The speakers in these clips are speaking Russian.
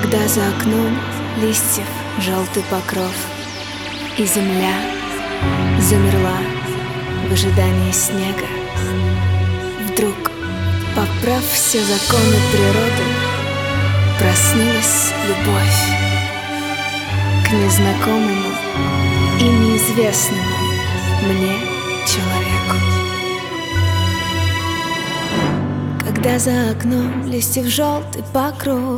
Когда за окном листьев желтый покров, и земля замерла в ожидании снега, вдруг, поправ все законы природы, проснулась любовь к незнакомому и неизвестному мне человеку. Когда за окном листьев желтый покров,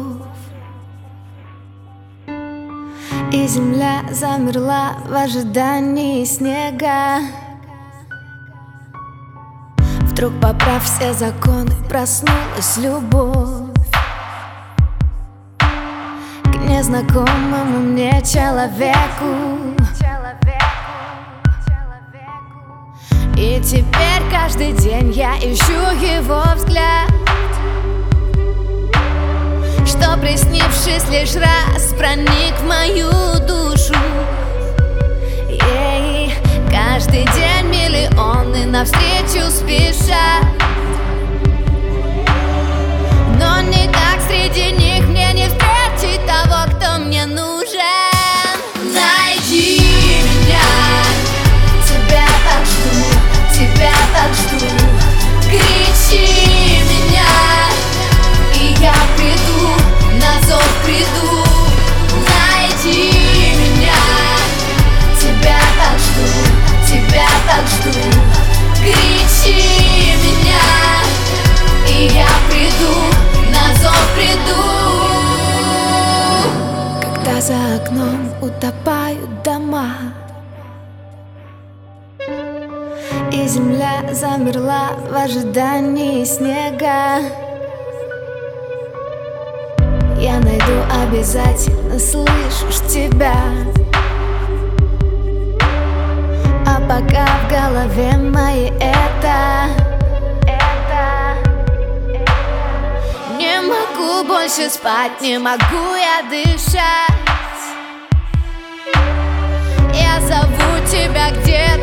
и земля замерла в ожидании снега, вдруг, поправ все законы, проснулась любовь к незнакомому мне человеку. И теперь каждый день я ищу его взгляд, что, приснившись лишь раз, проник в мою душу. И каждый день миллионы навстречу спешат, но никак среди них мне не встретить того, кто мне нужен. Найди меня, тебя так жду, тебя так жду. Кричи меня, и я приду, на зов приду. Найди меня, тебя так жду, тебя так жду. Кричи меня, и я приду, на зов приду. Когда за окном утопают дома, и земля замерла в ожидании снега, я найду обязательно, слышишь, тебя. А пока в голове моей это не могу больше спать, не могу я дышать. Я зову тебя, где